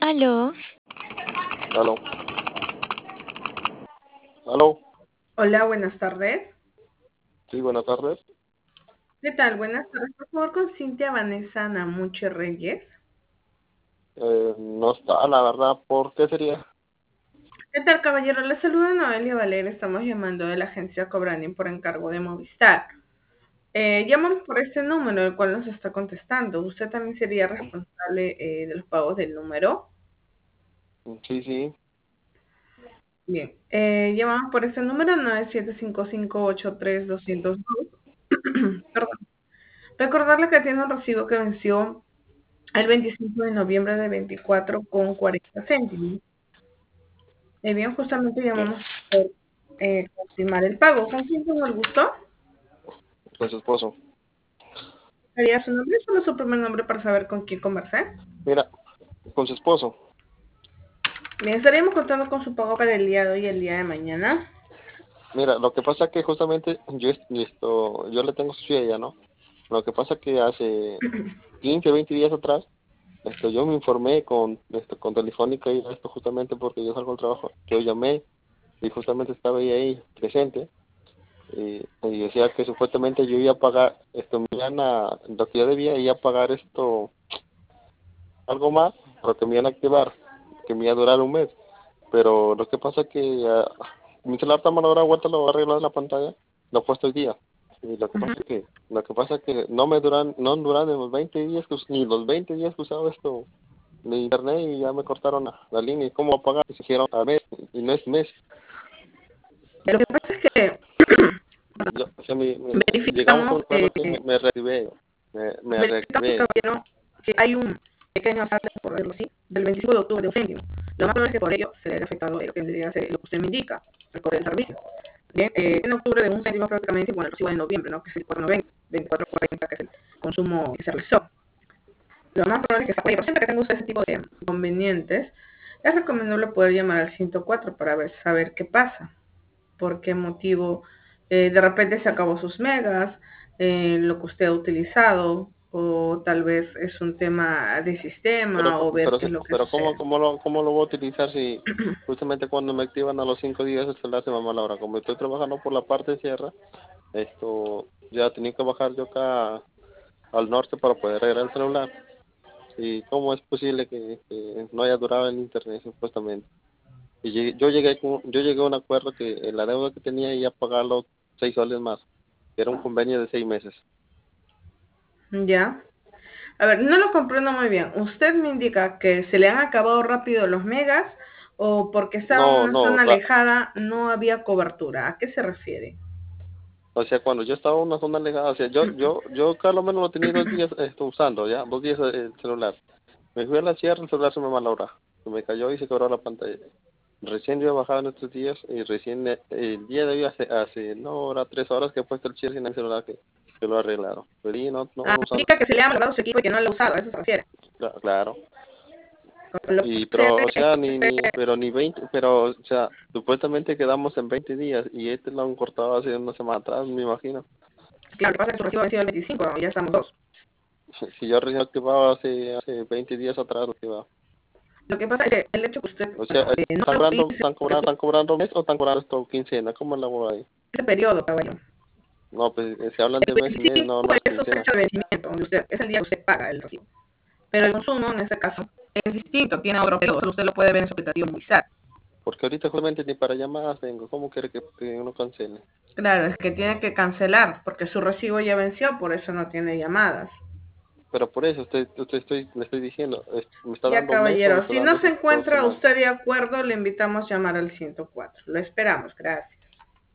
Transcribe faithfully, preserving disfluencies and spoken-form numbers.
Aló. Aló. Aló. Hola, buenas tardes. Sí, buenas tardes. ¿Qué tal? Buenas tardes. Por favor, con Cintia Vanessa Namuche Reyes. Eh, no está, la verdad, ¿por qué sería? ¿Qué tal, caballero? Le saluda Noelia Valer. Estamos llamando de la agencia Cobrani por encargo de Movistar. Eh, llamamos por este número, el cual nos está contestando. ¿Usted también sería responsable eh, de los pagos del número? Sí, sí. Bien. Eh, llamamos por este número nueve siete cinco cinco ocho tres dos cero dos. Perdón. Recordarle que tiene un recibo que venció el veinticinco de noviembre de veinticuatro con cuarenta céntimos. Eh, bien, justamente llamamos por eh, confirmar el pago. ¿Con quién tengo el gusto? Con su esposo. ¿Haría su nombre? Solo su primer nombre para saber con quién conversé. Mira, con su esposo. Bien, estaríamos contando con su pago para el día de hoy y el día de mañana. Mira, lo que pasa es que justamente yo, est- esto, yo le tengo su ella, ¿no? Lo que pasa es que hace quince, veinte días atrás, esto, yo me informé con, esto, con Telefónica y esto justamente porque yo salgo al trabajo. Yo llamé y justamente estaba ella ahí presente y, y decía que supuestamente yo iba a pagar, esto, me iban a, lo que yo debía, iba a pagar esto, algo más, lo que me iban a activar, que me iba a durar un mes. Pero lo que pasa es que ah, mi celular está mal ahora, vuelta lo voy a arreglar la pantalla, lo he puesto hoy día. Y lo que Ujú. pasa es que, lo que pasa es que no me duran, no duran ni los veinte días que us- ni los veinte días que usaba esto de internet y ya me cortaron la, la línea. ¿Y cómo pagar? Si dijeron al mes y no es mes. Lo que pasa es que Yo, o sea, mi- mi- llegamos a un verificamos, eh, acuerdo que me, me reactivé, me, me verificamos, reactivé. caballero, que hay un pequeño saldo, por decirlo así, del veinticinco de octubre de un céntimo. Lo más probable es que por ello se le haya afectado lo que vendría a ser lo que usted me indica, el cobre del servicio. Bien, eh, en octubre de un céntimo prácticamente igual al recibo de noviembre, ¿no? Que es el cuatro noventa, veinticuatro cuarenta, que es el consumo que se realizó. Lo más probable es que sea por ahí. Pero siempre que tenga usted ese tipo de inconvenientes, es recomendable poder llamar al ciento cuatro para ver, saber qué pasa, por qué motivo eh, de repente se acabó sus megas, eh, lo que usted ha utilizado, o tal vez es un tema de Pero, sistema, co- o ver pero, qué es sí- lo que pero ¿cómo, sucede. cómo, lo, ¿cómo lo voy a utilizar si justamente cuando me activan a los cinco días el celular se me va la hora? Como estoy trabajando por la parte de sierra, esto ya tenía que bajar yo acá al norte para poder arreglar el celular. ¿Y cómo es posible que, que no haya durado el internet supuestamente? Y llegué- yo llegué con- yo llegué a un acuerdo que la deuda que tenía iba a pagar los seis soles más, que era un convenio de seis meses. Ya. A ver, no lo comprendo muy bien. ¿Usted me indica que se le han acabado rápido los megas o porque estaba en No, una no, zona ra- alejada no había cobertura? ¿A qué se refiere? o sea, cuando yo estaba en una zona alejada, o sea, yo, yo, yo cada lo menos lo tenía dos días esto, usando, ya, dos días el celular. Me fui a la sierra, el celular se me malogró, se me cayó y se quebró la pantalla. Recién yo he bajado en estos días y recién eh, el día de hoy hace, hace no hora, tres horas que he puesto el chip en el celular que, que lo arreglaron. Pero y no, no, Ah, no usando, indica que se le ha malogrado su equipo y que no lo ha usado, a eso se refiere. cla- claro. Lo que Y sucede pero, o es sea, que ni, usted, ni, pero ni veinte, pero, o sea, supuestamente quedamos en veinte días y este lo han cortado hace una semana atrás, me imagino. claro, lo que pasa es que su recibo ha vencido el veinticinco, ya estamos dos. Si yo recién activado hace, hace veinte días atrás lo activado. Lo que pasa es que el hecho que usted, O sea, bueno, eh, eh, no ¿están lo cobrando, utilice están porque cobrando, están cobrando mes o están cobrando esto quincena? ¿Cómo es la hueá ahí? ese periodo, caballero. No, pues eh, si hablan de El mes y mes, no, veinticinco no es es su quincena. fecha de vencimiento, donde usted, es el día que usted paga el recibo. Pero el consumo, en este caso, es distinto, tiene otro periodo, solo usted lo puede ver en su aplicativo Movistar. Porque ahorita justamente ni para llamadas tengo. ¿Cómo quiere que, que uno cancele? Claro, es que tiene que cancelar, porque su recibo ya venció, por eso no tiene llamadas. Pero por eso usted, usted estoy, le estoy diciendo, es- ¿me está Ya, dando mes o me caballero, está si no dando se esto encuentra semana? usted de acuerdo, le invitamos a llamar al ciento cuatro. Lo esperamos, gracias.